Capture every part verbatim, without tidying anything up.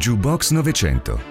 Jukebox novecento.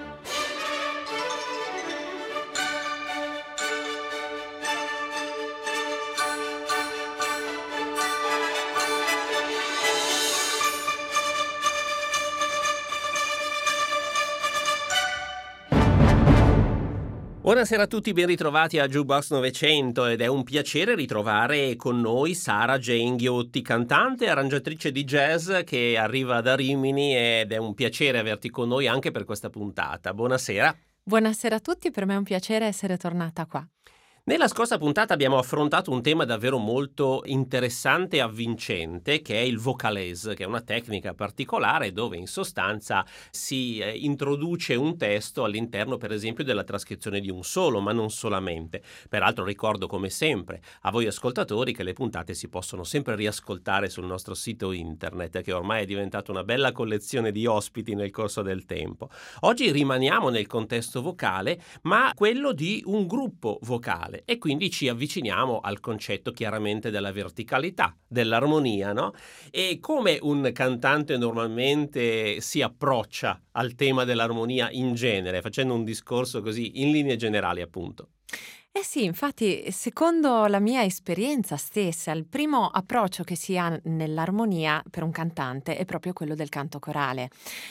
Buonasera a tutti, ben ritrovati a Jukebox novecento ed è un piacere ritrovare con noi Sara Jane Ghiotti, cantante e arrangiatrice di jazz che arriva da Rimini, ed è un piacere averti con noi anche per questa puntata. Buonasera. Buonasera a tutti, per me è un piacere essere tornata qua. Nella scorsa puntata abbiamo affrontato un tema davvero molto interessante e avvincente, che è il vocalese, che è una tecnica particolare dove in sostanza si eh, introduce un testo all'interno, per esempio, della trascrizione di un solo, ma non solamente. Peraltro ricordo come sempre a voi ascoltatori che le puntate si possono sempre riascoltare sul nostro sito internet, che ormai è diventato una bella collezione di ospiti nel corso del tempo. Oggi rimaniamo nel contesto vocale, ma quello di un gruppo vocale. E quindi ci avviciniamo al concetto chiaramente della verticalità, dell'armonia, no? E come un cantante normalmente si approccia al tema dell'armonia in genere, facendo un discorso così in linee generali, appunto. Eh sì, infatti, secondo la mia esperienza stessa, il primo approccio che si ha nell'armonia per un cantante è proprio quello del canto corale.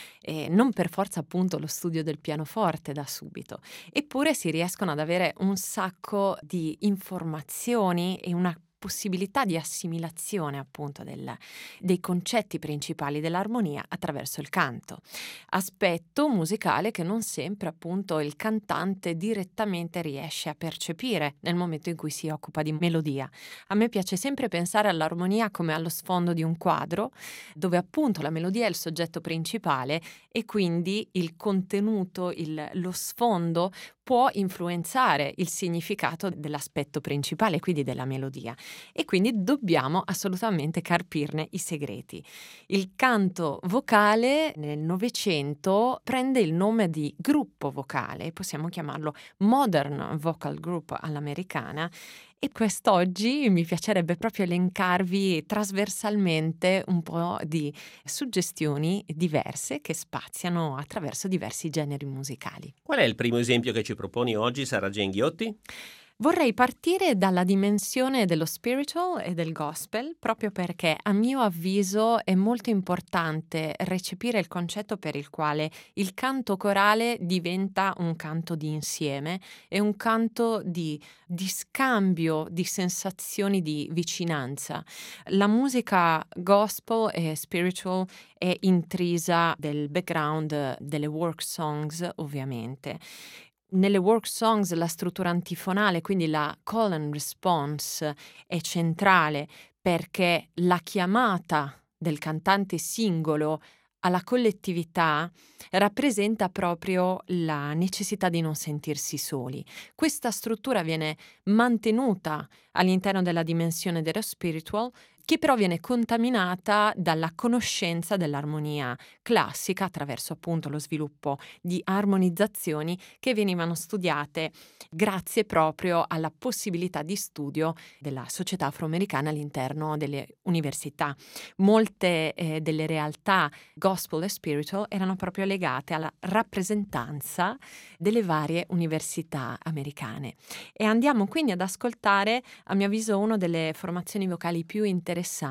E non per forza appunto lo studio del pianoforte da subito, eppure si riescono ad avere un sacco di informazioni e una possibilità di assimilazione appunto del, dei concetti principali dell'armonia attraverso il canto. Aspetto musicale che non sempre appunto il cantante direttamente riesce a percepire nel momento in cui si occupa di melodia. A me piace sempre pensare all'armonia come allo sfondo di un quadro, dove appunto la melodia è il soggetto principale e quindi il contenuto, il, lo sfondo può influenzare il significato dell'aspetto principale, quindi della melodia, e quindi dobbiamo assolutamente carpirne i segreti. Il canto vocale nel Novecento prende il nome di gruppo vocale, possiamo chiamarlo Modern Vocal Group all'americana, e quest'oggi mi piacerebbe proprio elencarvi trasversalmente un po' di suggestioni diverse che spaziano attraverso diversi generi musicali. Qual è il primo esempio che ci proponi oggi, Sara Jane Ghiotti? Vorrei partire dalla dimensione dello spiritual e del gospel, proprio perché a mio avviso è molto importante recepire il concetto per il quale il canto corale diventa un canto di insieme e un canto di, di scambio di sensazioni di vicinanza. La musica gospel e spiritual è intrisa del background delle work songs, ovviamente. Nelle work songs la struttura antifonale, quindi la call and response, è centrale perché la chiamata del cantante singolo alla collettività rappresenta proprio la necessità di non sentirsi soli. Questa struttura viene mantenuta all'interno della dimensione dello spiritual, che però viene contaminata dalla conoscenza dell'armonia classica attraverso appunto lo sviluppo di armonizzazioni che venivano studiate grazie proprio alla possibilità di studio della società afroamericana all'interno delle università. Molte eh, delle realtà gospel e spiritual erano proprio legate alla rappresentanza delle varie università americane. E andiamo quindi ad ascoltare, a mio avviso, una delle formazioni vocali più interessanti,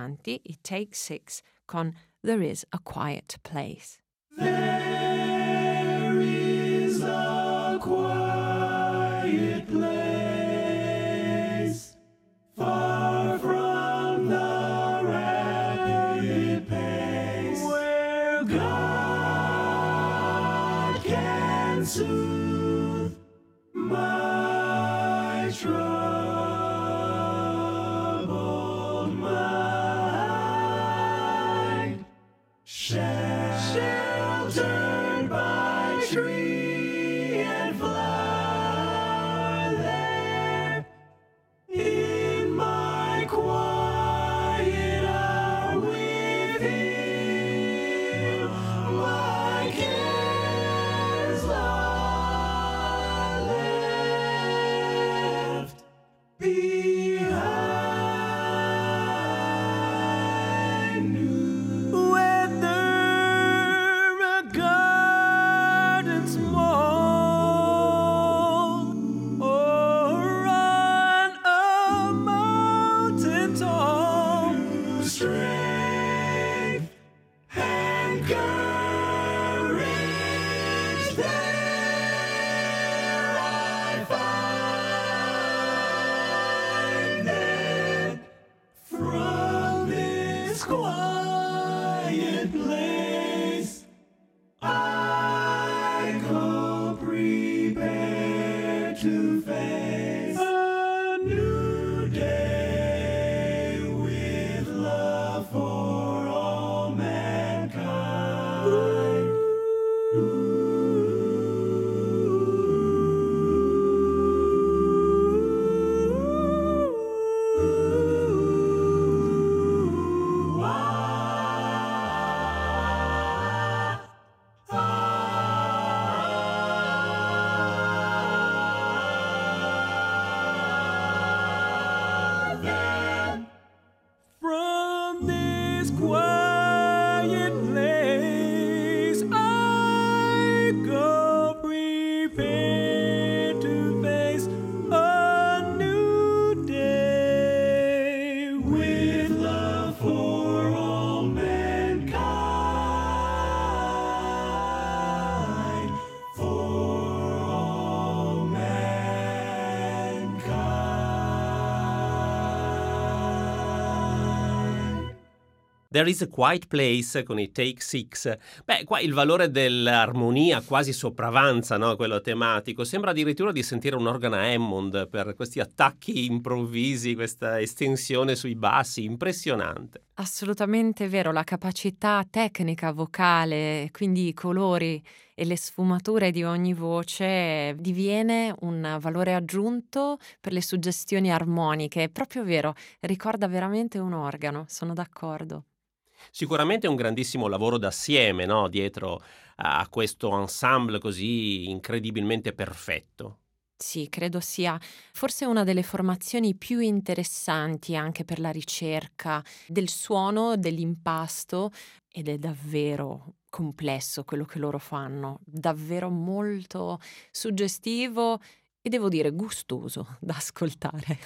It Takes Six, con There Is a Quiet Place. There is a quiet place, far from the rapid pace, where God can soothe my troubled mind, sheltered by tree and flower, there in my quiet hour with Him, my cares are left behind. Whether a God quiet place, I go prepare to face a new day with love for all mankind. From this quiet place, I go prepared to face a new day with love for all mankind, for all mankind. There is a Quiet Place con i Take Six. Beh, qua il valore dell'armonia quasi sopravanza, no? Quello tematico. Sembra addirittura di sentire un organo a Hammond per questi attacchi improvvisi, questa estensione sui bassi, impressionante. Assolutamente vero, la capacità tecnica vocale, quindi i colori e le sfumature di ogni voce diviene un valore aggiunto per le suggestioni armoniche. È proprio vero, ricorda veramente un organo, sono d'accordo. Sicuramente è un grandissimo lavoro d'assieme, no? Dietro a questo ensemble così incredibilmente perfetto. Sì, credo sia forse una delle formazioni più interessanti anche per la ricerca del suono, dell'impasto, ed è davvero complesso quello che loro fanno, davvero molto suggestivo e devo dire gustoso da ascoltare.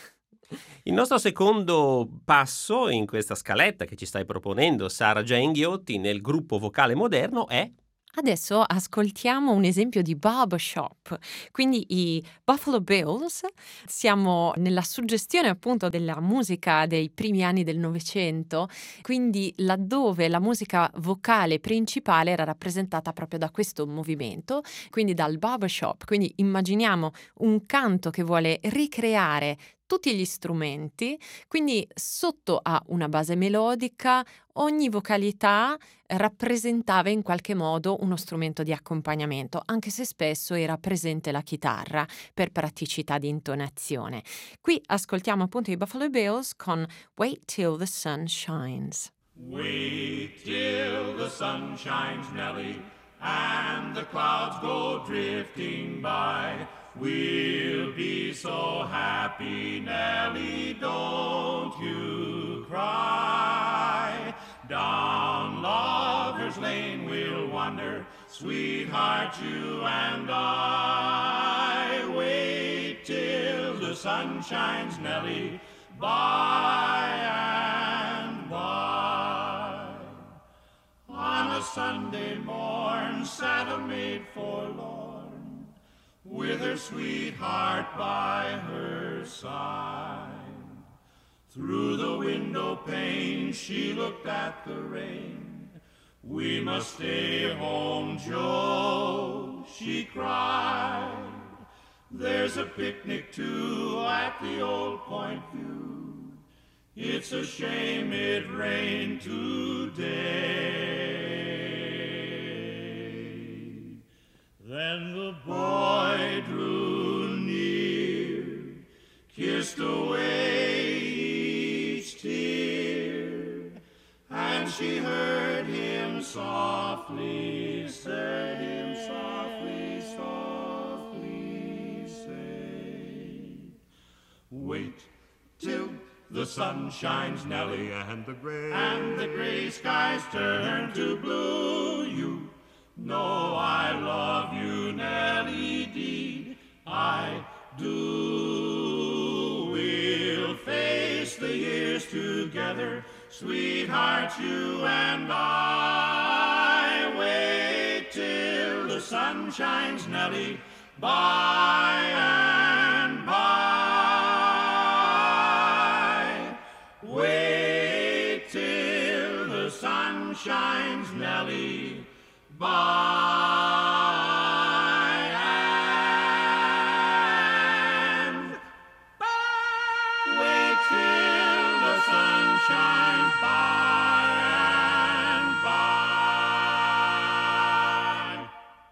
Il nostro secondo passo in questa scaletta che ci stai proponendo, Sara Jane Ghiotti, nel gruppo vocale moderno è... Adesso ascoltiamo un esempio di barbershop, quindi i Buffalo Bills. Siamo nella suggestione appunto della musica dei primi anni del Novecento, quindi laddove la musica vocale principale era rappresentata proprio da questo movimento, quindi dal barbershop. Quindi immaginiamo un canto che vuole ricreare tutti gli strumenti, quindi sotto a una base melodica, ogni vocalità rappresentava in qualche modo uno strumento di accompagnamento, anche se spesso era presente la chitarra per praticità di intonazione. Qui ascoltiamo appunto i Buffalo Bills con Wait Till the Sun Shines. Wait till the sun shines, Nellie, and the clouds go drifting by. We'll be so happy, Nellie, don't you cry. Down Lover's Lane we'll wander, sweetheart, you and I. Wait till the sun shines, Nellie, by and by. On a Sunday morn sat a maid forlorn, with her sweetheart by her side. Through the window pane she looked at the rain. We must stay home, Joe, she cried. There's a picnic too at the old Point View. It's a shame it rained today. Then the boy drew near, kissed away each tear, and she heard him softly say, him softly, softly say, wait till the sun shines, Nellie, and the gray and the gray skies turn to blue. You know I love you, Nellie, deed I do. We'll face the years together, sweetheart, you and I. Wait till the sun shines, Nellie, by and by. Wait till shines Nellie by. And wait till the sun shines by and by.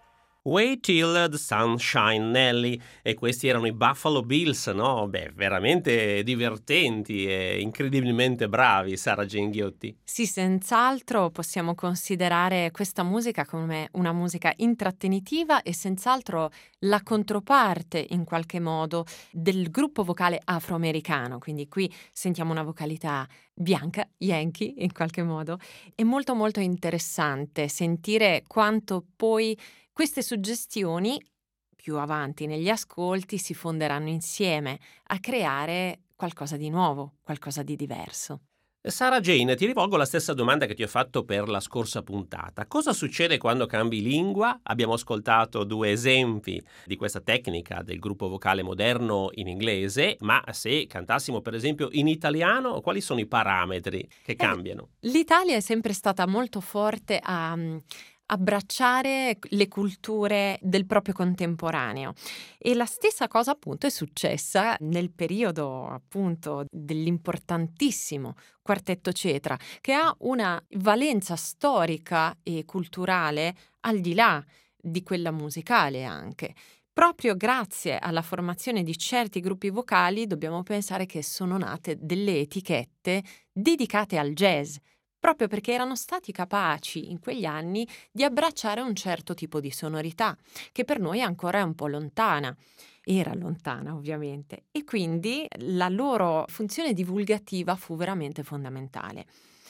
Wait till the sun shine Nelly, e questi erano i Buffalo Bills, no? Beh, veramente divertenti e incredibilmente bravi, Sara Jane Ghiotti. Sì, senz'altro possiamo considerare questa musica come una musica intrattenitiva e senz'altro la controparte in qualche modo del gruppo vocale afroamericano, quindi qui sentiamo una vocalità bianca, yankee in qualche modo. È molto molto interessante sentire quanto poi queste suggestioni più avanti negli ascolti si fonderanno insieme a creare qualcosa di nuovo, qualcosa di diverso. Sara Jane, ti rivolgo la stessa domanda che ti ho fatto per la scorsa puntata. Cosa succede quando cambi lingua? Abbiamo ascoltato due esempi di questa tecnica del gruppo vocale moderno in inglese, ma se cantassimo per esempio in italiano, quali sono i parametri che cambiano? Eh, L'Italia è sempre stata molto forte a mm, abbracciare le culture del proprio contemporaneo e la stessa cosa appunto è successa nel periodo appunto dell'importantissimo Quartetto Cetra, che ha una valenza storica e culturale al di là di quella musicale anche. Proprio grazie alla formazione di certi gruppi vocali dobbiamo pensare che sono nate delle etichette dedicate al jazz, proprio perché erano stati capaci in quegli anni di abbracciare un certo tipo di sonorità, che per noi ancora è un po' lontana. Era lontana, ovviamente, e quindi la loro funzione divulgativa fu veramente fondamentale.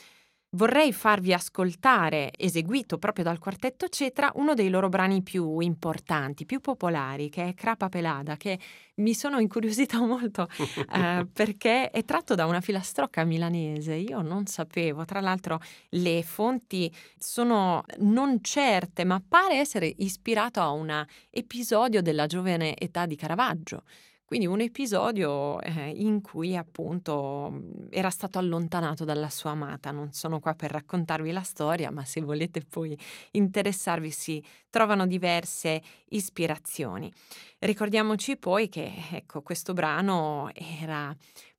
Vorrei farvi ascoltare, eseguito proprio dal Quartetto Cetra, uno dei loro brani più importanti, più popolari, che è Crapa Pelada, che mi sono incuriosita molto eh, perché è tratto da una filastrocca milanese. Io non sapevo, tra l'altro le fonti sono non certe, ma pare essere ispirato a un episodio della giovane età di Caravaggio. Quindi un episodio eh, in cui appunto mh, era stato allontanato dalla sua amata. Non sono qua per raccontarvi la storia, ma se volete poi interessarvi si trovano diverse ispirazioni. Ricordiamoci poi che ecco, questo brano era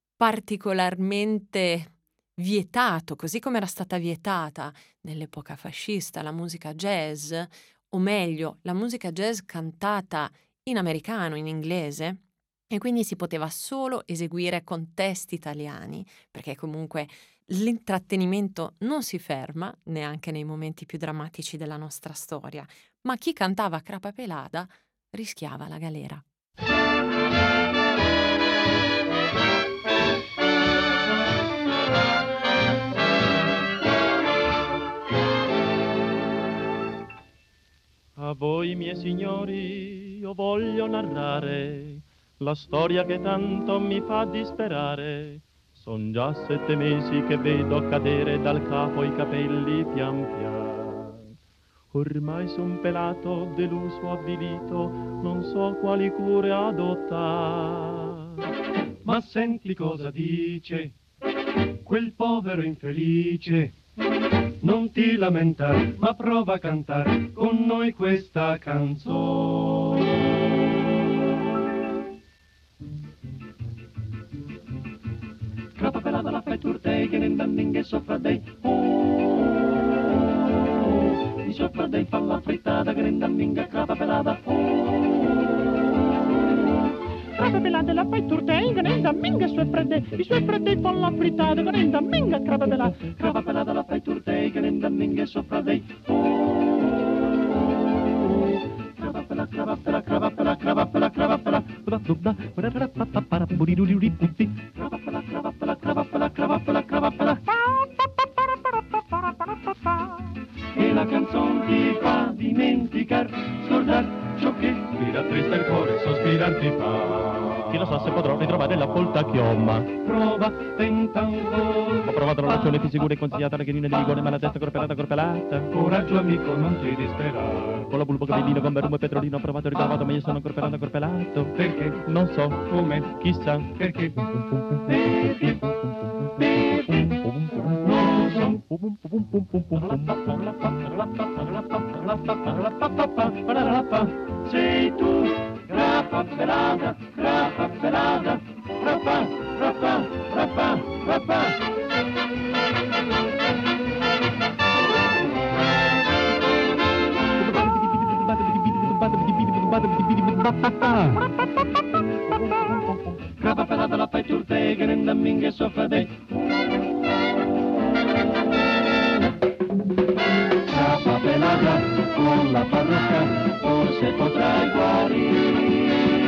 particolarmente vietato, così come era stata vietata nell'epoca fascista la musica jazz, o meglio, la musica jazz cantata in americano, in inglese. E quindi si poteva solo eseguire con testi italiani, perché comunque l'intrattenimento non si ferma, neanche nei momenti più drammatici della nostra storia, ma chi cantava Crapa Pelada rischiava la galera. A voi, miei signori, io voglio narrare la storia che tanto mi fa disperare. Son già sette mesi che vedo cadere dal capo i capelli pian pian. Ormai son pelato, deluso, avvilito, non so quali cure adottare. Ma senti cosa dice quel povero infelice. Non ti lamentare, ma prova a cantare con noi questa canzone. Crapa pelada la fai turtei, che nenda minge sopra dei. Oh, di sopra dei fa la frittata, che nenda minga crapa pelada. Oh, crapa pelada la fai turtei, che nenda minga sue fredde, i suoi fredde fa la frittata, che nenda minga crapa pelada. Crapa pelada la fai turtei, che nenda minga sopra dei. Oh, crapa pelada, crapa pelada, crapa pelada, crapa pelada, crapa pelada. E la canzone ti fa dimenticar, scordar ciò che ti rattrista il cuore, sospirar ti fa. Chi lo sa se potrò ritrovare la volta chioma. Prova, tenta ancora. Ho provato la ragione più sicura e consigliata, la chinina di rigore, ma la testa corpelata, corpelata. Coraggio amico, non ti disperare. Con la bulbo capellino, con berrumo e petrolino, ho provato e ritrovato, ma io sono corpelato, corpelato. Perché? Non so. Come? Chissà. Perché? Perché? Perché? Non so. Sei tu, grappa pelata, grappa pelata, rappa, rappa, rappa, rappa. Grappa pelata la fai turte, che renda minga soffra dei. Grappa pelata con la parrucca, forse potrai guarire.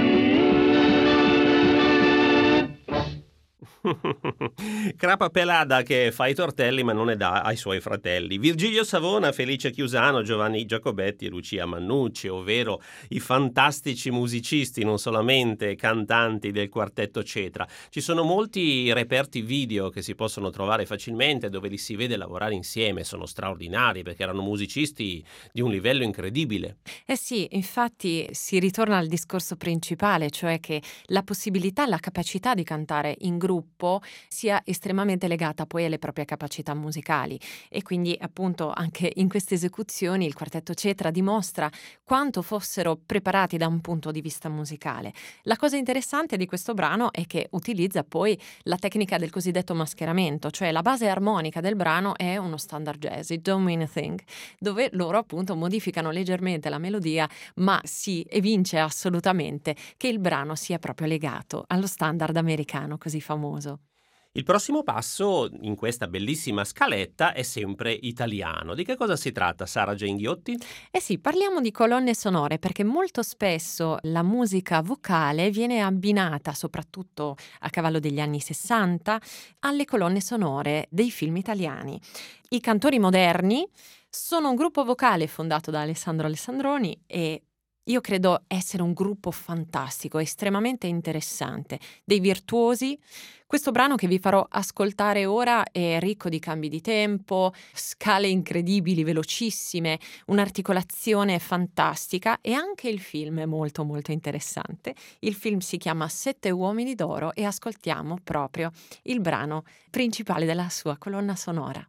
Crapa Pelada che fa i tortelli ma non ne dà ai suoi fratelli. Virgilio Savona, Felice Chiusano, Giovanni Giacobetti e Lucia Mannucci, ovvero i fantastici musicisti, non solamente cantanti del quartetto Cetra. Ci sono molti reperti video che si possono trovare facilmente dove li si vede lavorare insieme, sono straordinari perché erano musicisti di un livello incredibile. Eh sì, infatti si ritorna al discorso principale, cioè che la possibilità, la capacità di cantare in gruppo sia estremamente legata poi alle proprie capacità musicali e quindi appunto anche in queste esecuzioni il quartetto Cetra dimostra quanto fossero preparati da un punto di vista musicale. La cosa interessante di questo brano è che utilizza poi la tecnica del cosiddetto mascheramento, cioè la base armonica del brano è uno standard jazz, It Don't Mean a Thing, dove loro appunto modificano leggermente la melodia, ma si evince assolutamente che il brano sia proprio legato allo standard americano così famoso. Il prossimo passo in questa bellissima scaletta è sempre italiano. Di che cosa si tratta, Sara Genghiotti? Eh sì, parliamo di colonne sonore perché molto spesso la musica vocale viene abbinata, soprattutto a cavallo degli anni sessanta, alle colonne sonore dei film italiani. I Cantori Moderni sono un gruppo vocale fondato da Alessandro Alessandroni e io credo essere un gruppo fantastico, estremamente interessante, dei virtuosi. Questo brano che vi farò ascoltare ora è ricco di cambi di tempo, scale incredibili, velocissime, un'articolazione fantastica e anche il film è molto molto interessante. Il film si chiama Sette uomini d'oro e ascoltiamo proprio il brano principale della sua colonna sonora.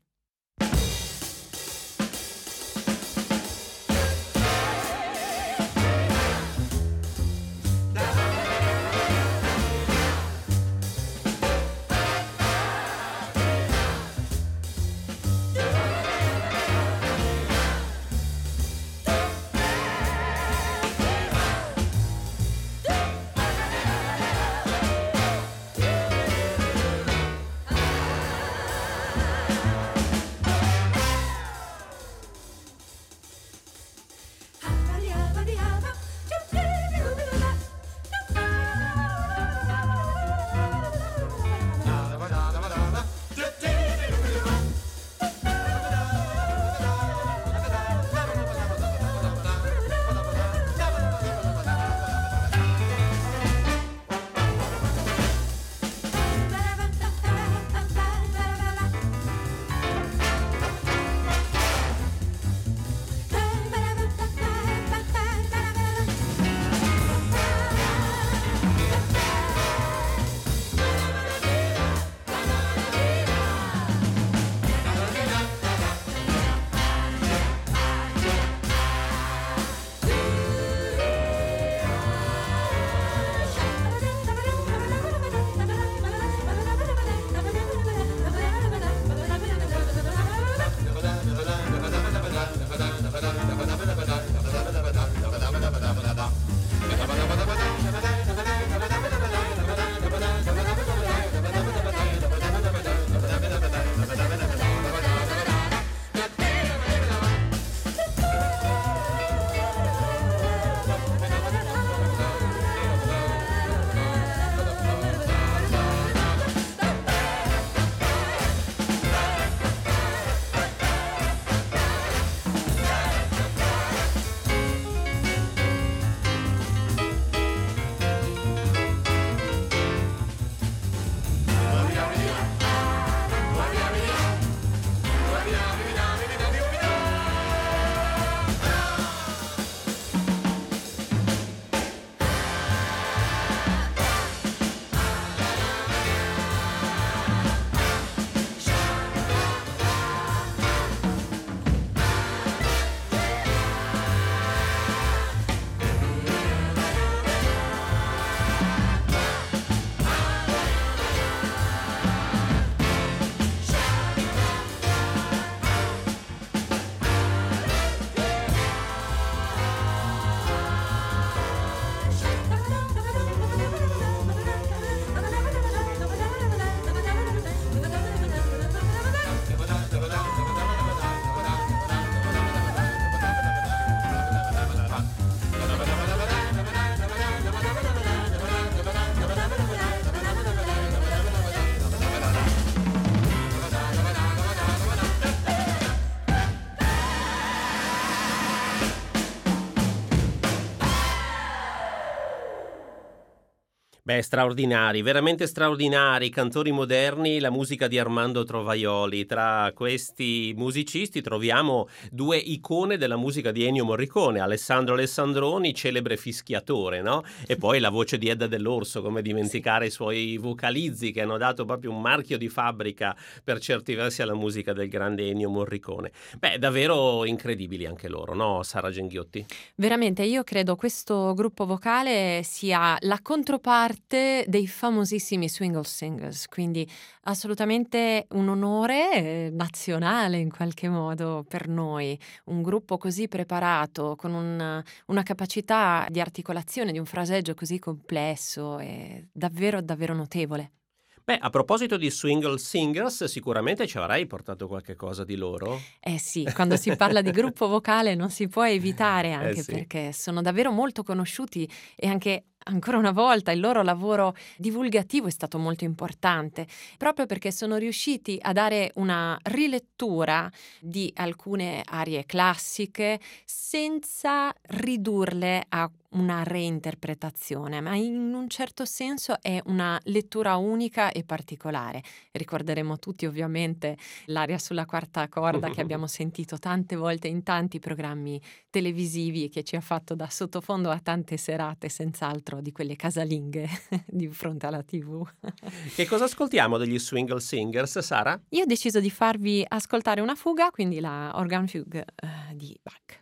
Beh, straordinari, veramente straordinari, cantori moderni, la musica di Armando Trovaioli. Tra questi musicisti troviamo due icone della musica di Ennio Morricone, Alessandro Alessandroni, celebre fischiatore, no? E poi la voce di Edda Dell'Orso, come dimenticare i suoi vocalizzi che hanno dato proprio un marchio di fabbrica per certi versi alla musica del grande Ennio Morricone. Beh, davvero incredibili anche loro, no, Sara Genghiotti? Veramente, io credo questo gruppo vocale sia la controparte dei famosissimi Swingle Singers, quindi assolutamente un onore eh, nazionale in qualche modo per noi, un gruppo così preparato, con un- una capacità di articolazione di un fraseggio così complesso e davvero davvero notevole. Beh, a proposito di Swingle Singers, sicuramente ci avrai portato qualche cosa di loro? Eh sì, quando si parla di gruppo vocale non si può evitare, Eh anche sì. perché sono davvero molto conosciuti e anche ancora una volta il loro lavoro divulgativo è stato molto importante, proprio perché sono riusciti a dare una rilettura di alcune arie classiche senza ridurle a una reinterpretazione, ma in un certo senso è una lettura unica e particolare. Ricorderemo tutti ovviamente l'aria sulla quarta corda che abbiamo sentito tante volte in tanti programmi televisivi e che ci ha fatto da sottofondo a tante serate, senz'altro di quelle casalinghe di fronte alla tivù. Che cosa ascoltiamo degli Swingle Singers, Sara? Io ho deciso di farvi ascoltare una fuga, quindi la Organ Fugue eh, di Bach.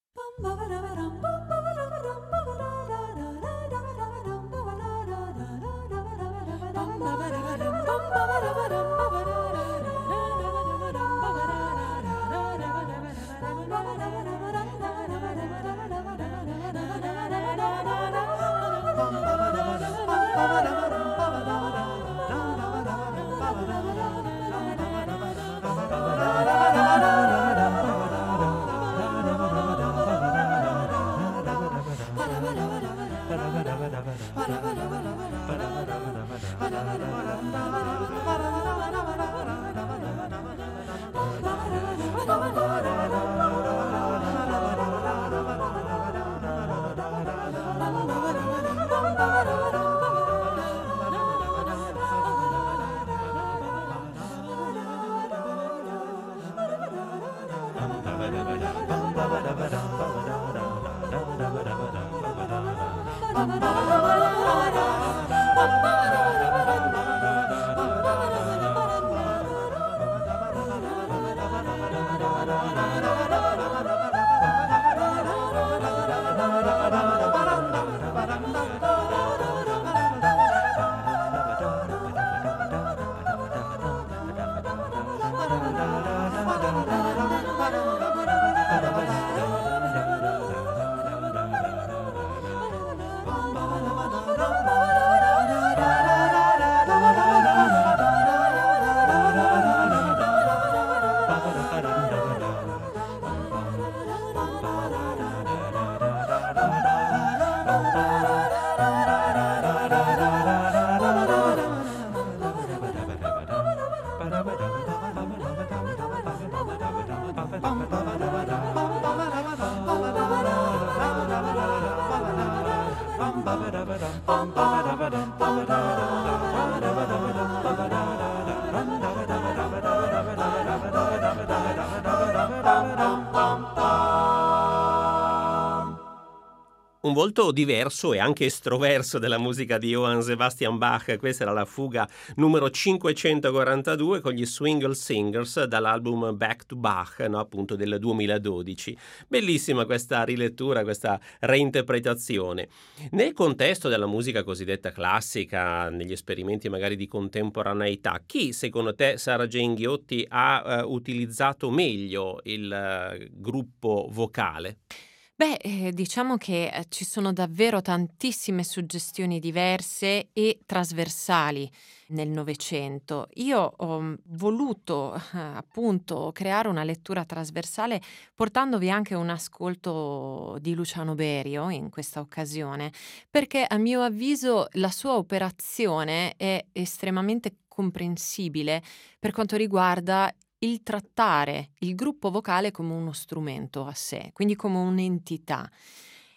Un volto diverso e anche estroverso della musica di Johann Sebastian Bach. Questa era la fuga numero cinquecentoquarantadue con gli Swingle Singers dall'album Back to Bach, no, appunto del duemiladodici. Bellissima questa rilettura, questa reinterpretazione. Nel contesto della musica cosiddetta classica, negli esperimenti magari di contemporaneità, chi secondo te, Sara Genghiotti, ha uh, utilizzato meglio il uh, gruppo vocale? Beh, eh, diciamo che eh, ci sono davvero tantissime suggestioni diverse e trasversali nel Novecento. Io ho mm, voluto eh, appunto creare una lettura trasversale portandovi anche un ascolto di Luciano Berio in questa occasione, perché a mio avviso la sua operazione è estremamente comprensibile per quanto riguarda il trattare il gruppo vocale come uno strumento a sé, quindi come un'entità.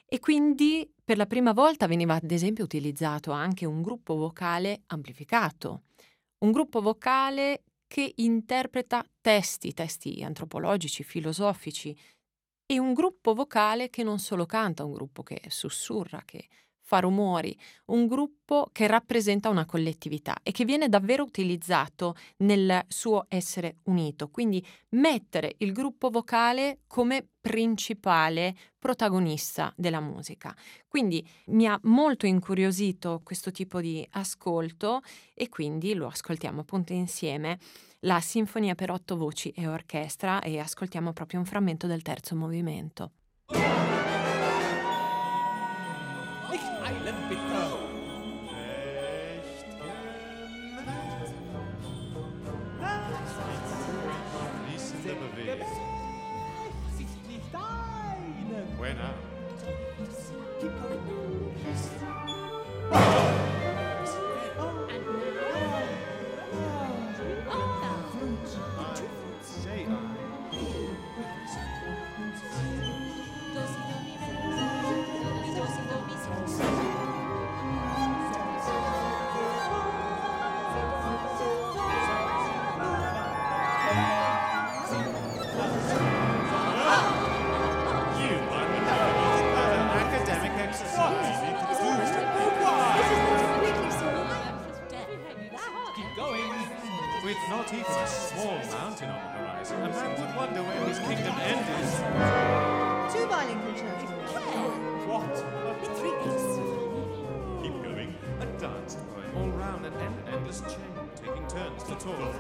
E quindi per la prima volta veniva ad esempio utilizzato anche un gruppo vocale amplificato, un gruppo vocale che interpreta testi, testi antropologici, filosofici, e un gruppo vocale che non solo canta, un gruppo che sussurra, che fa rumori, un gruppo che rappresenta una collettività e che viene davvero utilizzato nel suo essere unito. Quindi mettere il gruppo vocale come principale protagonista della musica. Quindi mi ha molto incuriosito questo tipo di ascolto e quindi lo ascoltiamo appunto insieme, la Sinfonia per otto voci e orchestra, e ascoltiamo proprio un frammento del terzo movimento. Buena. With not even a small mountain on the horizon, a man would wonder where his kingdom ended. Two violin concertos. What? With three eighths. Keep going. A dance going all round an end endless chain, taking turns to talk.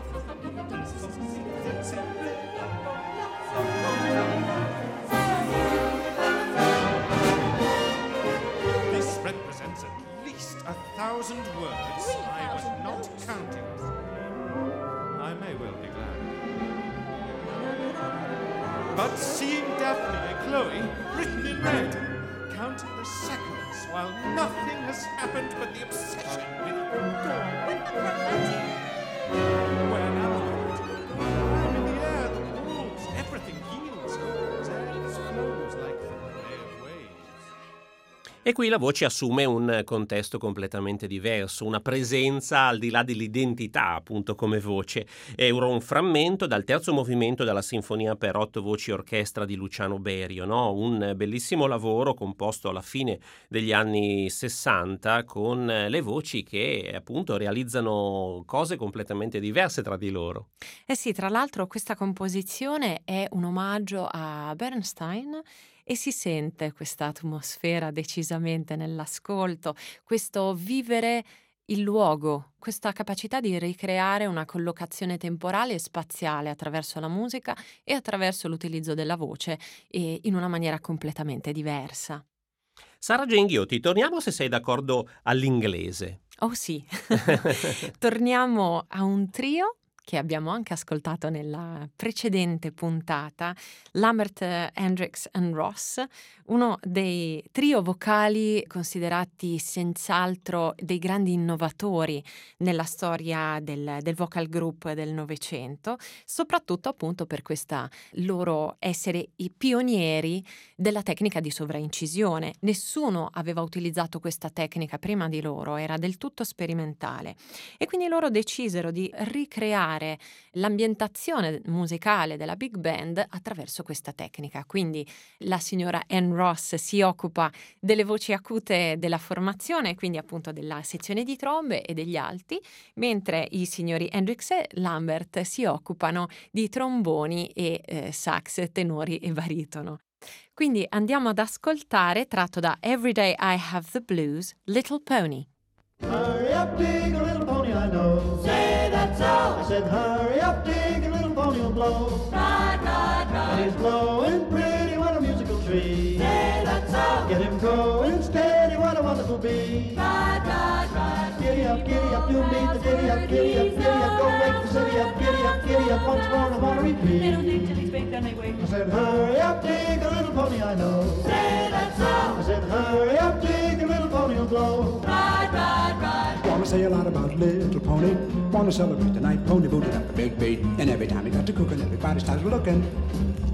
This represents at least a thousand words. I was not counting. I may well be glad. But seeing Daphne and Chloe written in red, counting the seconds while nothing has happened but the obsession with where now? I'm in the air, the walls, everything yields, holds, ebbs, flows like the play of waves. E qui la voce assume un contesto completamente diverso, una presenza al di là dell'identità, appunto, come voce. È un frammento dal terzo movimento della Sinfonia per otto voci e orchestra di Luciano Berio, no? Un bellissimo lavoro composto alla fine degli anni sessanta con le voci che appunto realizzano cose completamente diverse tra di loro. Eh sì, tra l'altro questa composizione è un omaggio a Bernstein e si sente questa atmosfera decisamente nell'ascolto, questo vivere il luogo, questa capacità di ricreare una collocazione temporale e spaziale attraverso la musica e attraverso l'utilizzo della voce e in una maniera completamente diversa. Sara Genghiotti, torniamo, se sei d'accordo, all'inglese. Oh sì, torniamo a un trio che abbiamo anche ascoltato nella precedente puntata, Lambert, Hendricks and Ross, uno dei trio vocali considerati senz'altro dei grandi innovatori nella storia del, del vocal group del Novecento, soprattutto appunto per questa loro essere i pionieri della tecnica di sovraincisione. Nessuno aveva utilizzato questa tecnica prima di loro, era del tutto sperimentale e quindi loro decisero di ricreare l'ambientazione musicale della big band attraverso questa tecnica. Quindi la signora Ann Ross si occupa delle voci acute della formazione, quindi appunto della sezione di trombe e degli alti, mentre i signori Hendricks e Lambert si occupano di tromboni e eh, sax, tenori e baritono. Quindi andiamo ad ascoltare, tratto da Every Day I Have the Blues, Little Pony. Hurry up, dig a little pony I know. Say that's all. I said hurry up, dig a little pony will blow. Ride, ride, ride. And he's blowing pretty, what a musical tree. Say that's all. Get him going steady, what a wonderful bee. Ride, ride, ride. Giddy up, giddy up, you meet the giddy up, giddy up, giddy up. Go wake the city up, giddy up, giddy up. Once more, I wanna repeat. They don't dig till he's big, then they wait. I said hurry up, dig a little pony I know. Say that's all. I said hurry up, dig a little pony will blow. Ride, ride, ride. Wanna say a lot about Little Pony. Wanna celebrate the night Pony booted up the big beat. And every time he got to cooking, everybody started looking.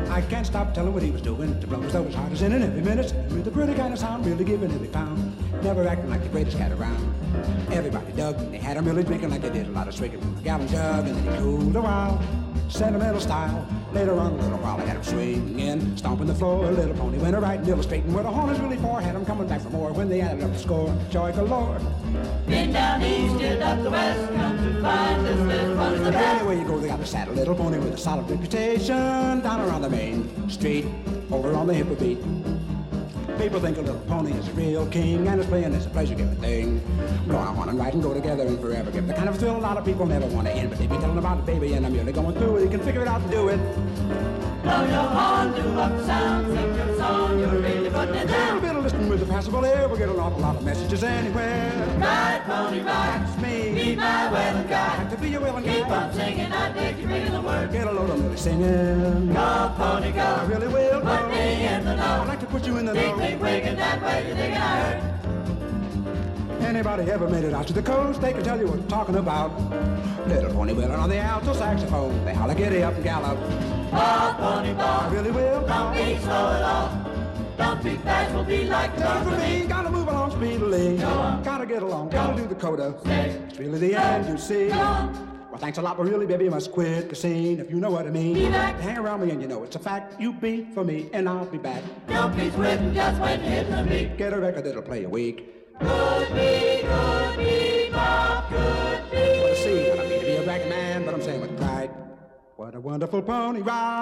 I can't stop telling what he was doing. To blow his nose hard as in, and every minute with the pretty kind of sound, really giving every pound. Never acting like the greatest cat around. Everybody dug, and they had him really drinking like they did a lot of swigging from a gallon jug, and then he cooled a while, sentimental style. Later on, a little while, I had him swinging, stomping the floor. A little pony went a right and illustrating where the horn is really for. Had him coming back for more when they added up the score. Joy galore. Been down east, did up the west, come to find this little pony's the best. Anyway you go, they got a saddle little pony with a solid reputation. Down around the main street, over on the hippo beat. People think a little pony is a real king, and his playing is a pleasure-giving thing. Blowing a horn and riding go together and forever give the kind of thrill a lot of people never want to end. But they be telling about it, baby, and I'm merely going through it. You can figure it out and do it. Blow your horn, do up sound, sing your song, you're really putting it A down. little bit of listening with a passable air will get an awful lot of messages anywhere. Ride, pony, ride, That's me. be my willing guide. Like to be your willing Keep guide. on singing, I dig you bringing the word. Get a load of really singing. Go, pony, go. I really will go. Put me in the I'd know. like to put you in the Deep, know. deep, wigging that way, you thinking I heard. Anybody ever made it out to the coast, they can tell you what I'm talking about. Little pony wheeling on the alto saxophone. They holler, giddy up and gallop. Ball, pony, I ball. really will go. Don't be slow at all. Don't be fast, we'll be like Take it drums from with me, me. gotta move along speedily. Go on. Gotta get along, gotta do the coda. Stay. It's really the end, you see. Go on. Well, thanks a lot, but really, baby, you must quit the scene, if you know what I mean. Be back. Hang around me and you know it's a fact. You be for me, and I'll be back. Don't be sweating, just wait to hit the beat. Get a record that'll play a week. Could be, could be, Bob, could be. What a scene, I don't mean to be a ragged man, but I'm saying with pride. What a wonderful pony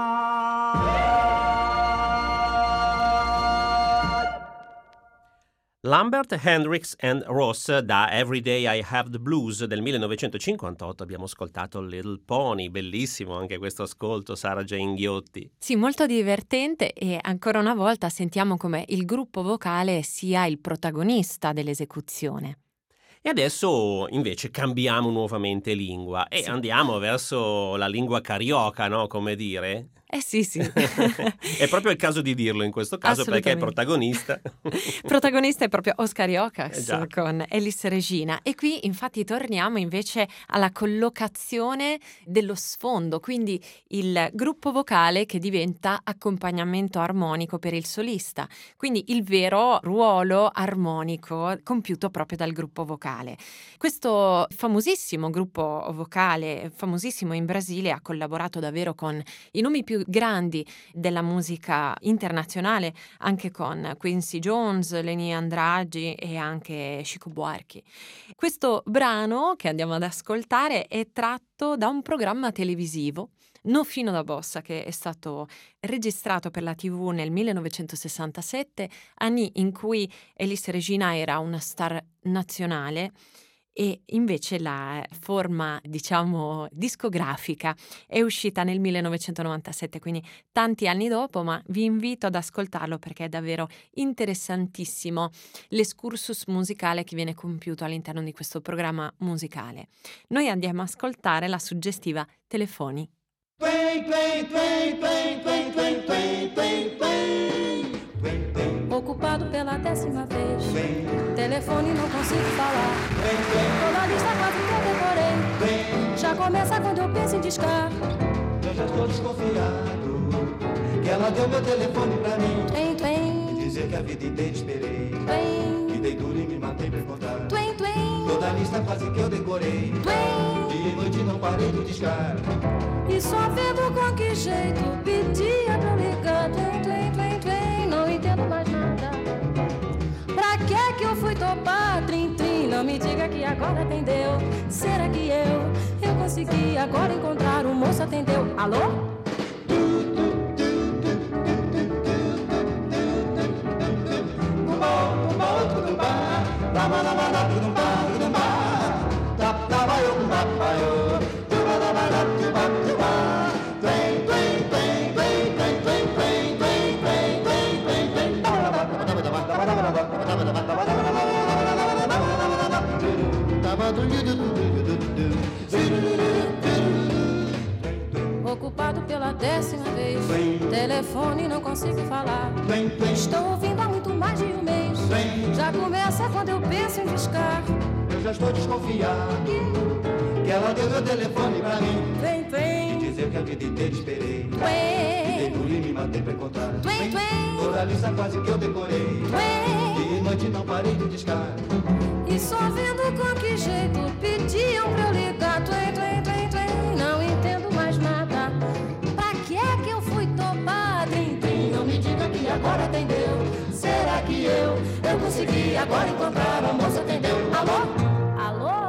ride! Lambert, Hendrix and Ross da Every Day I Have the Blues del millenovecentocinquantotto abbiamo ascoltato Little Pony, bellissimo anche questo ascolto, Sara Jane Ghiotti. Sì, molto divertente, e ancora una volta sentiamo come il gruppo vocale sia il protagonista dell'esecuzione. E adesso invece cambiamo nuovamente lingua e Sì. andiamo verso la lingua carioca, no? Come dire? Eh sì, sì. È proprio il caso di dirlo in questo caso perché il protagonista Protagonista è proprio Oscar Iocax Eh già. con Elis Regina, e qui infatti torniamo invece alla collocazione dello sfondo, quindi il gruppo vocale che diventa accompagnamento armonico per il solista, quindi il vero ruolo armonico compiuto proprio dal gruppo vocale. Questo famosissimo gruppo vocale, famosissimo in Brasile, ha collaborato davvero con i nomi più grandi della musica internazionale, anche con Quincy Jones, Leni Andrade e anche Chico Buarque. Questo brano che andiamo ad ascoltare è tratto da un programma televisivo, No Fino da Bossa, che è stato registrato per la tivù nel millenovecentosessantasette, anni in cui Elis Regina era una star nazionale, e invece la forma, diciamo, discografica è uscita nel millenovecentonovantasette, quindi tanti anni dopo, ma vi invito ad ascoltarlo perché è davvero interessantissimo l'escursus musicale che viene compiuto all'interno di questo programma musicale. Noi andiamo a ascoltare la suggestiva Telefoni. Twain, twain, twain, twain, twain, twain, twain, twain, twain. Twain, twain, Ocupado pela décima vez, twain, telefone não consigo falar. twain, twain, Toda a lista quase que eu decorei. twain. Já começa quando eu penso em discar. Eu já estou desconfiado que ela deu meu telefone pra mim. Twain, twain, Dizer que a vida inteira esperei. twain, Que dei duro e me matei pra encontrar. twain, twain, Toda a lista quase que eu decorei. twain. Dia e noite não parei de discar. E só vendo com que jeito pedia pra eu ligar. Twain, twain, twain, twain, não entendo mais nada. Pra que que eu fui topar? Trim, trim, não me diga que agora atendeu. Será que eu, eu consegui agora encontrar? O moço atendeu. Alô? Ocupado pela décima vez, telefone não consigo falar. Estou ouvindo há muito mais de um mês. Já começa quando eu penso em discar. Eu já estou desconfiado que ela deu meu telefone pra mim. Vem, E vem, dizer que a vida inteira esperei. Que dei vem, duro e me dava tempo a encontrar. Twin, twin. Por a lista quase que eu decorei. Twin. De noite não parei de discar. E só vendo com que jeito pediam pra eu ligar. Twin, twin, twin, twin. Não entendo mais nada. Pra que é que eu fui topar? Trim, trim. Não me diga que agora atendeu. Será que eu, eu consegui agora encontrar? A moça atendeu. Alô? Alô?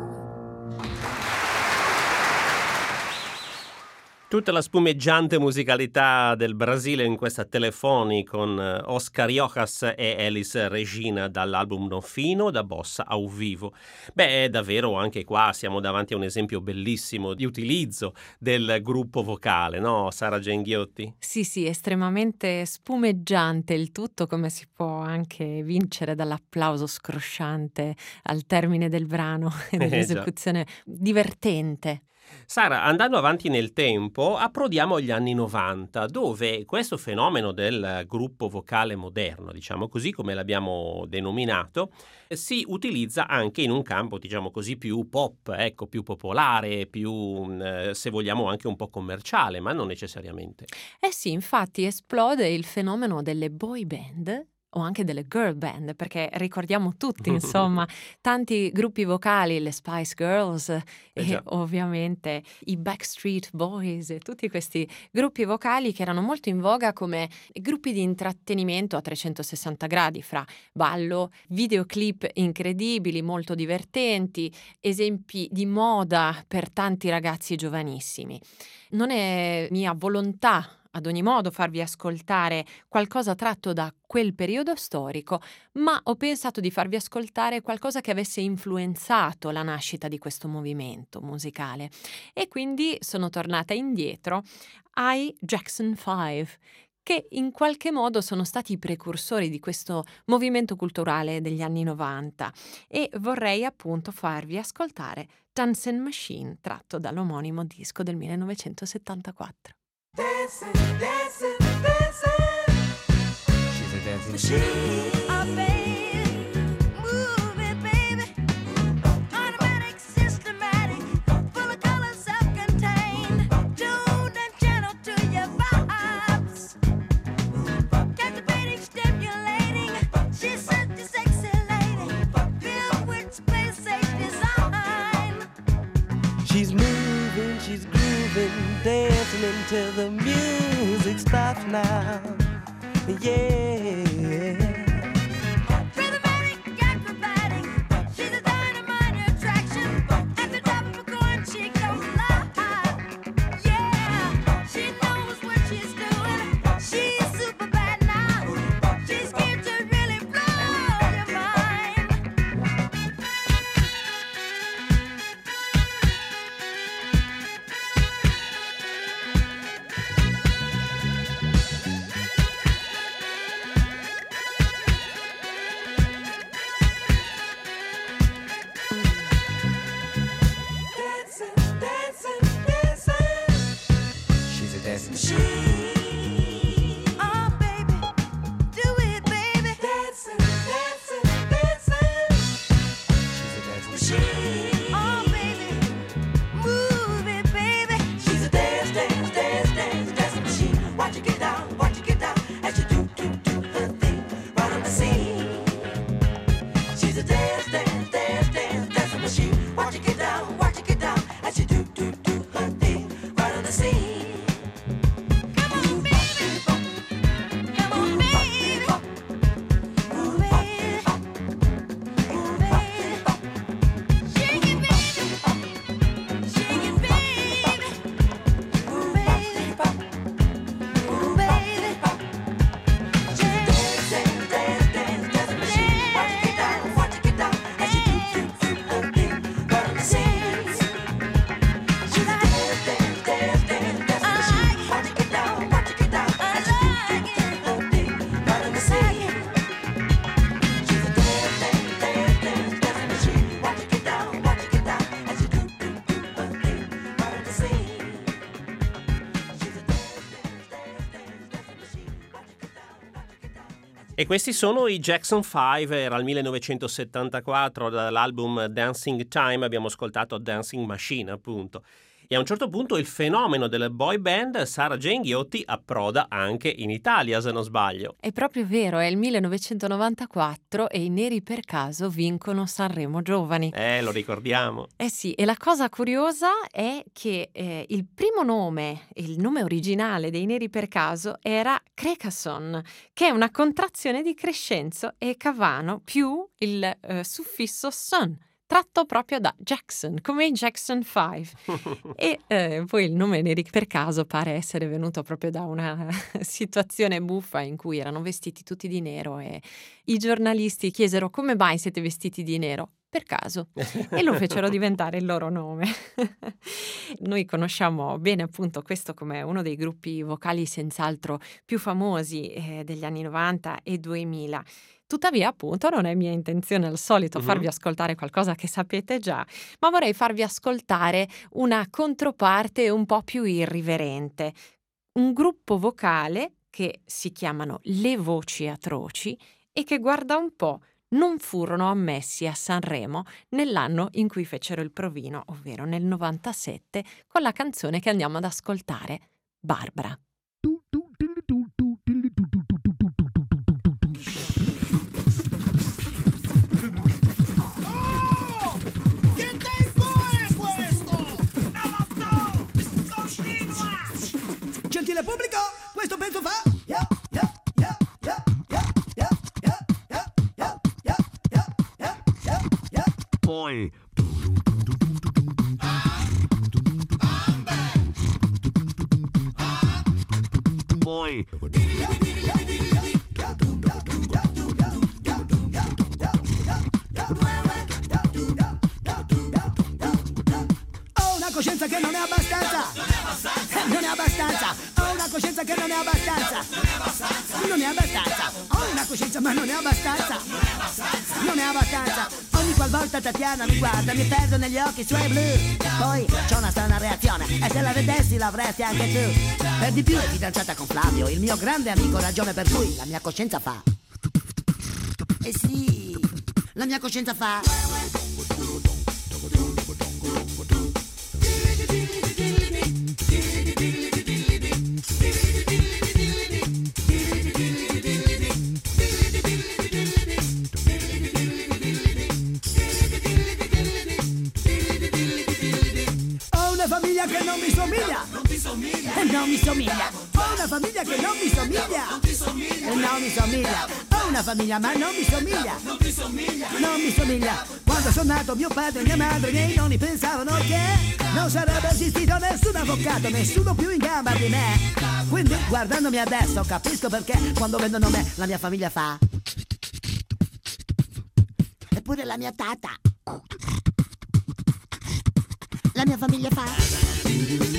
Tutta la spumeggiante musicalità del Brasile in questa Telefoni con Oscar Rojas e Elis Regina dall'album No Fino da Bossa ao Vivo. Beh, davvero anche qua siamo davanti a un esempio bellissimo di utilizzo del gruppo vocale, no Sara Genghiotti? Sì, sì, estremamente spumeggiante il tutto, come si può anche vincere dall'applauso scrosciante al termine del brano e dell'esecuzione divertente. Sara, andando avanti nel tempo, approdiamo agli anni novanta, dove questo fenomeno del gruppo vocale moderno, diciamo così come l'abbiamo denominato, si utilizza anche in un campo, diciamo così, più pop, ecco, più popolare, più, eh, se vogliamo, anche un po' commerciale, ma non necessariamente. Eh sì, infatti esplode il fenomeno delle boy band o anche delle girl band, perché ricordiamo tutti, insomma, tanti gruppi vocali, le Spice Girls Eh e già. ovviamente i Backstreet Boys e tutti questi gruppi vocali che erano molto in voga come gruppi di intrattenimento a trecentosessanta gradi, fra ballo, videoclip incredibili, molto divertenti, esempi di moda per tanti ragazzi giovanissimi. Non è mia volontà ad ogni modo farvi ascoltare qualcosa tratto da quel periodo storico, ma ho pensato di farvi ascoltare qualcosa che avesse influenzato la nascita di questo movimento musicale. E quindi sono tornata indietro ai Jackson Five, che in qualche modo sono stati i precursori di questo movimento culturale degli anni novanta, e vorrei appunto farvi ascoltare Dancing Machine, tratto dall'omonimo disco del millenovecentosettantaquattro. Dancing, dancing, dancing. She's a dancing machine. Oh, baby, move it, baby. Automatic, systematic, full of color, self-contained. Tuned and channeled to your vibes. Captivating, stimulating. She's such a sexy lady. Filled with space, safe design. She's moving, she's grooving, dancing until the music stops now. Yeah. Rhythmatic, acrobatic. She's a dynamite attraction. At the top of a coin, she goes live. Yeah, she knows what she's doing. She's super bad now. She's here to really blow your mind. Dancing, dancing, dancing. She's a dancing machine. She, Oh, baby, do it, baby. dancing, dancing, dancing. She's a dancing machine. She, Oh, baby, move it, baby. she's a dance, dance, dance, dance, dancing machine. Watch her get down, watch her get down as she do, do, do her thing right on the scene. She's a dance, dance, dance, dance, dancing machine. Watch her get down, watch her get down as she do, do, do her thing right on the scene. Come on, baby. Come on, baby. Move it. Move it. Shake it, baby. Shake it, baby. Move it. Move it. Dance, dance, dance, dance, dancing machine. Watch her get down, watch her get down as she do, do, do her thing right on the scene. She's a dance, dance, dance, dance, dancing machine. Watch her get down, watch her get down as she do, do, do her thing right on the scene. She's a dance, dance, dance, dance, dancing machine. Watch her get down, watch her get down as she do, do, do her thing right on the scene. She's a dance, dance, dance, dance, dancing machine. Watch her get down, watch her get down as she E questi sono i Jackson Five, era il millenovecentosettantaquattro, dall'album Dancing Time abbiamo ascoltato Dancing Machine, appunto. E a un certo punto il fenomeno delle boy band, Sarah Jane Ghiotti, approda anche in Italia, se non sbaglio. È proprio vero, è il millenovecentonovantaquattro e i Neri per caso vincono Sanremo Giovani. Eh, lo ricordiamo. Eh sì, e la cosa curiosa è che eh, il primo nome, il nome originale dei Neri per caso era Crecasson, che è una contrazione di Crescenzo e Cavano più il eh, suffisso son, tratto proprio da Jackson, come i Jackson cinque. E eh, poi il nome Neri per caso pare essere venuto proprio da una situazione buffa in cui erano vestiti tutti di nero e i giornalisti chiesero: come mai siete vestiti di nero? Per caso, e lo fecero diventare il loro nome. Noi conosciamo bene appunto questo come uno dei gruppi vocali senz'altro più famosi eh, degli anni novanta e duemila. Tuttavia, appunto, non è mia intenzione al solito Mhm. farvi ascoltare qualcosa che sapete già, ma vorrei farvi ascoltare una controparte un po' più irriverente. Un gruppo vocale che si chiamano Le Voci Atroci e che, guarda un po', non furono ammessi a Sanremo nell'anno in cui fecero il provino, ovvero nel novantasette, con la canzone che andiamo ad ascoltare, Barbara. Che tempo è questo? Gentile pubblico, questo pezzo fa Poi Poi ho una coscienza che non è abbastanza. Non è abbastanza. Ho una coscienza che non è abbastanza. Non è abbastanza. Ho una coscienza ma non è abbastanza. Non è abbastanza. Ogni qualvolta Tatiana mi guarda mi perdo negli occhi suoi blu. Poi c'ho una strana reazione e se la vedessi l'avresti anche tu. Per di più è fidanzata con Flavio, il mio grande amico, ragione per cui la mia coscienza fa. Eh sì, la mia coscienza fa. Ho una famiglia che non mi somiglia. Non ti somiglia. E non mi somiglia. Ho una famiglia che non mi somiglia. Non ti somiglia. E non mi somiglia. Ho una famiglia ma non mi somiglia. Non ti somiglia. Non mi somiglia. Quando sono nato mio padre e mia madre, i miei nonni pensavano che non sarebbe esistito nessun avvocato, nessuno più in gamba di me. Quindi guardandomi adesso capisco perché quando vedono me la mia famiglia fa. Eppure la mia tata. La mia famiglia fa.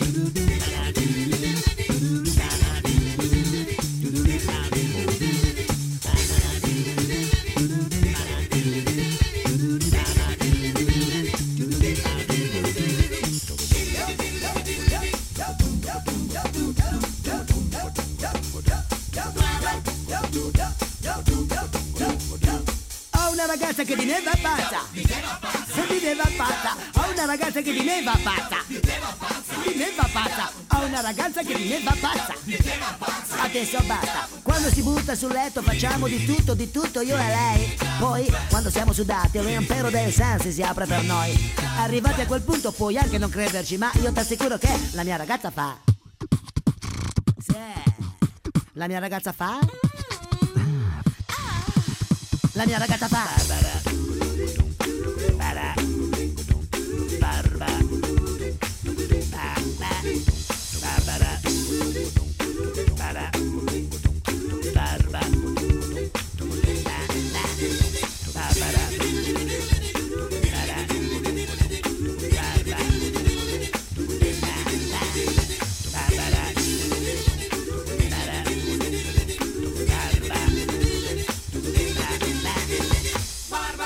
Ho una ragazza che di me va pazza. Se di me va pazza. Ho una ragazza che di me va pazza. Di me va pazza. Ho una ragazza che di me va pazza. Adesso basta. Quando si butta sul letto facciamo di tutto, di tutto io e lei. Poi quando siamo sudati l'impero del sensi si apre per noi. Arrivati a quel punto puoi anche non crederci, ma io ti assicuro che la mia ragazza fa. Sì. La mia ragazza fa. La mia ragazza fa. Barbara. Barbara. Barbara. Barbara. Barbara. Barbara.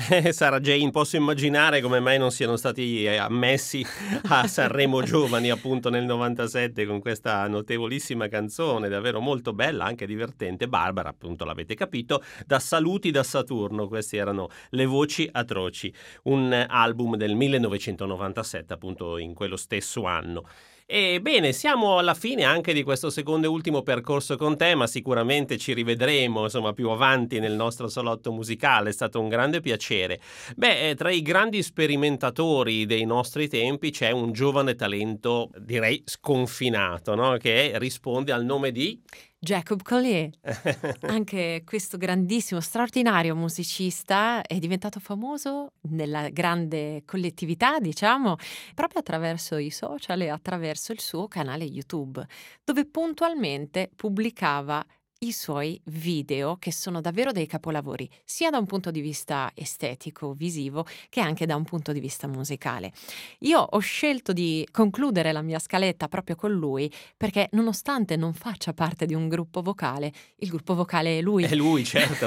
Eh, Sarah Jane, posso immaginare come mai non siano stati eh, ammessi a Sanremo Giovani appunto nel novantasette con questa notevolissima canzone, davvero molto bella, anche divertente. Barbara, appunto, l'avete capito, da Saluti da Saturno, queste erano Le voci atroci, un album del millenovecentonovantasette, appunto in quello stesso anno. E bene, siamo alla fine anche di questo secondo e ultimo percorso con te, ma sicuramente ci rivedremo insomma più avanti nel nostro salotto musicale. È stato un grande piacere. Beh, tra i grandi sperimentatori dei nostri tempi c'è un giovane talento, direi sconfinato, no? Che risponde al nome di Jacob Collier. Anche questo grandissimo, straordinario musicista è diventato famoso nella grande collettività, diciamo, proprio attraverso i social e attraverso il suo canale YouTube, dove puntualmente pubblicava i suoi video, che sono davvero dei capolavori, sia da un punto di vista estetico, visivo, che anche da un punto di vista musicale. Io ho scelto di concludere la mia scaletta proprio con lui, perché nonostante non faccia parte di un gruppo vocale, il gruppo vocale è lui. È lui, certo.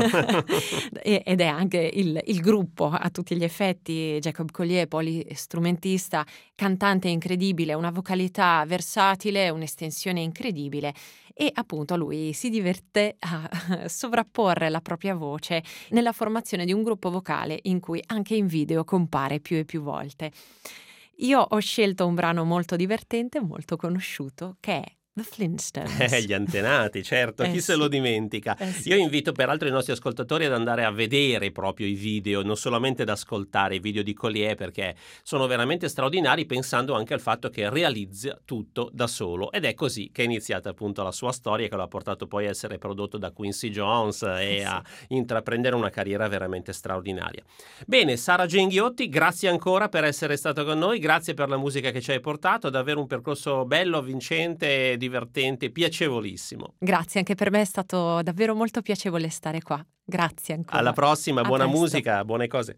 Ed è anche il, il gruppo a tutti gli effetti. Jacob Collier, polistrumentista, cantante incredibile, una vocalità versatile, un'estensione incredibile. E appunto lui si diverte a sovrapporre la propria voce nella formazione di un gruppo vocale in cui anche in video compare più e più volte. Io ho scelto un brano molto divertente, molto conosciuto, che è The Flintstones. Eh, gli antenati, certo, Eh chi sì. se lo dimentica. Eh sì. Io invito peraltro i nostri ascoltatori ad andare a vedere proprio i video, non solamente ad ascoltare i video di Collier, perché sono veramente straordinari, pensando anche al fatto che realizza tutto da solo, ed è così che è iniziata appunto la sua storia, che lo ha portato poi a essere prodotto da Quincy Jones e Eh sì. a intraprendere una carriera veramente straordinaria. Bene, Sarah Jane Ghiotti, grazie ancora per essere stato con noi, grazie per la musica che ci hai portato, davvero un percorso bello, avvincente, divertente, piacevolissimo. Grazie, anche per me è stato davvero molto piacevole stare qua. Grazie ancora. Alla prossima, A buona presto. musica, buone cose.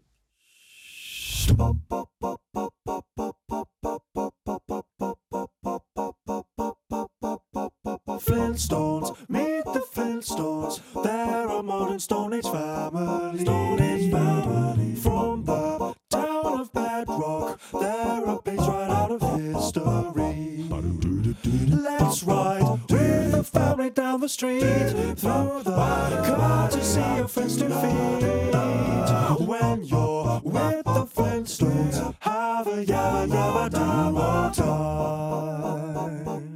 Flintstones, meet the Flintstones. They're a modern Stone Age family. Stone Age family. From the town of Bedrock, they're a page right out of history. Let's ride with the family down the street, through the courtesy of friends to feed. When you're with the Flintstones, have a yabba yabba dabba time.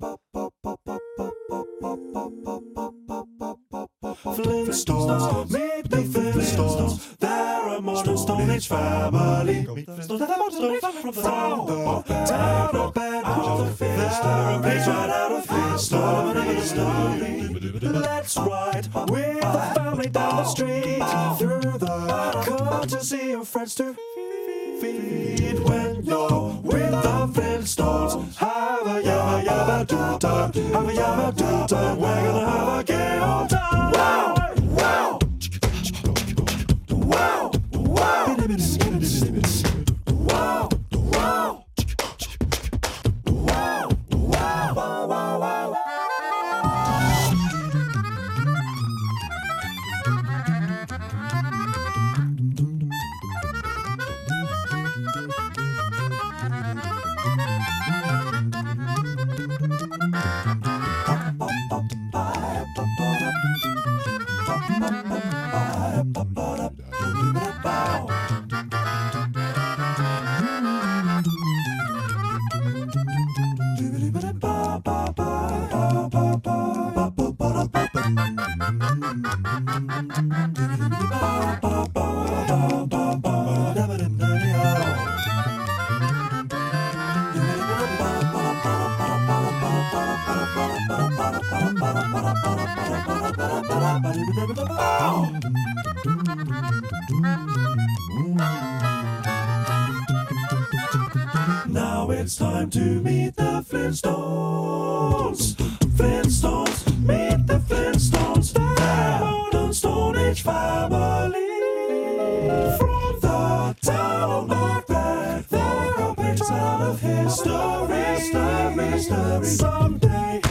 Flintstones, meet the Flintstones. They're a modern Stone Age family. From the town of Bedrock, they're a page right out of history. Let's ride with the family down the street, through the courtesy of friends to feed. When you're with the Flintstones, have a yabba yabba do time, have a yabba do time. We're gonna have a gay old time. Wow, wow, wow, wow, wow, wow, wow, wow, wow, wow. Now it's time to meet the Flintstones. Flintstones, meet the Flintstones. They're modern Stone Age family. From the town of Bed, they're a page out of history. History. Someday